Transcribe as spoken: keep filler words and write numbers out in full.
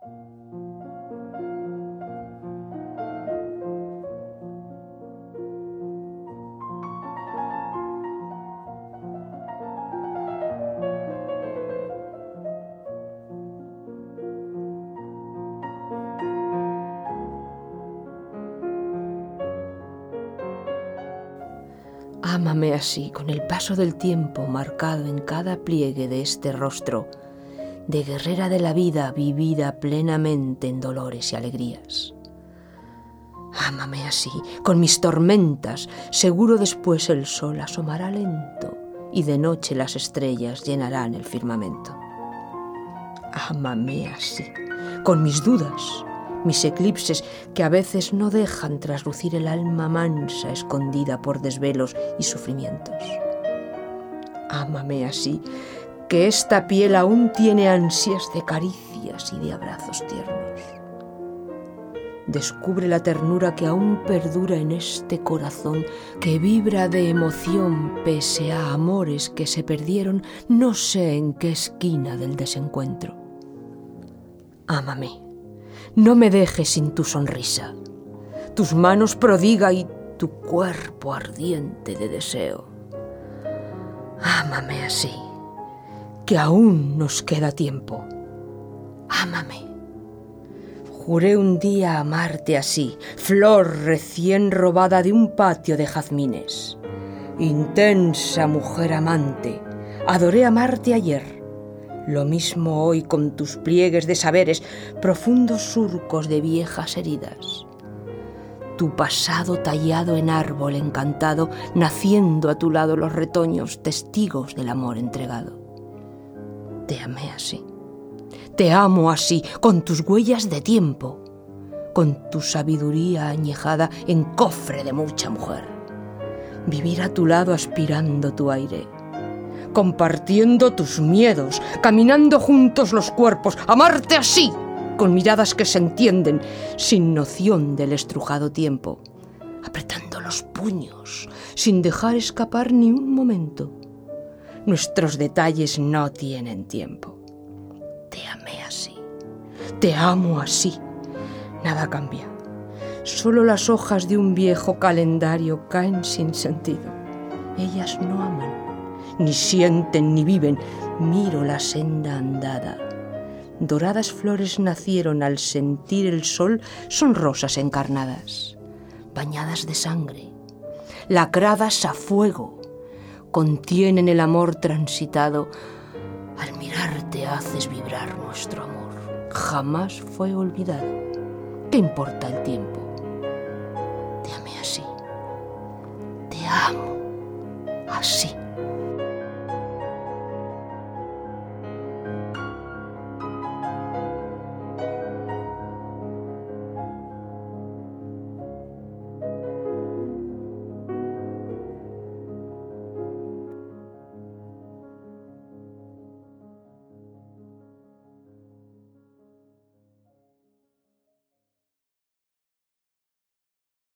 Ámame así, con el paso del tiempo marcado en cada pliegue de este rostro, de guerrera de la vida vivida plenamente en dolores y alegrías. Ámame así, con mis tormentas, seguro después el sol asomará lento y de noche las estrellas llenarán el firmamento. Ámame así, con mis dudas, mis eclipses que a veces no dejan traslucir el alma mansa escondida por desvelos y sufrimientos. Ámame así, que esta piel aún tiene ansias de caricias y de abrazos tiernos. Descubre la ternura que aún perdura en este corazón que vibra de emoción pese a amores que se perdieron no sé en qué esquina del desencuentro. Ámame. No me dejes sin tu sonrisa, tus manos prodiga y tu cuerpo ardiente de deseo. Ámame así, que aún nos queda tiempo. Ámame. Juré un día amarte así, flor recién robada de un patio de jazmines. Intensa mujer amante, adoré amarte ayer. Lo mismo hoy con tus pliegues de saberes, profundos surcos de viejas heridas. Tu pasado tallado en árbol encantado, naciendo a tu lado los retoños, testigos del amor entregado. Te amé así, te amo así, con tus huellas de tiempo, con tu sabiduría añejada en cofre de mucha mujer. Vivir a tu lado aspirando tu aire, compartiendo tus miedos, caminando juntos los cuerpos, amarte así, con miradas que se entienden, sin noción del estrujado tiempo, apretando los puños, sin dejar escapar ni un momento. Nuestros detalles no tienen tiempo. Te amé así, te amo así, nada cambia. Solo las hojas de un viejo calendario caen sin sentido. Ellas no aman, ni sienten ni viven. Miro la senda andada. Doradas flores nacieron al sentir el sol, son rosas encarnadas, bañadas de sangre, lacradas a fuego, contienen el amor transitado. Al mirarte haces vibrar nuestro amor, jamás fue olvidado. ¿Qué importa el tiempo? Te amé así, te amo así.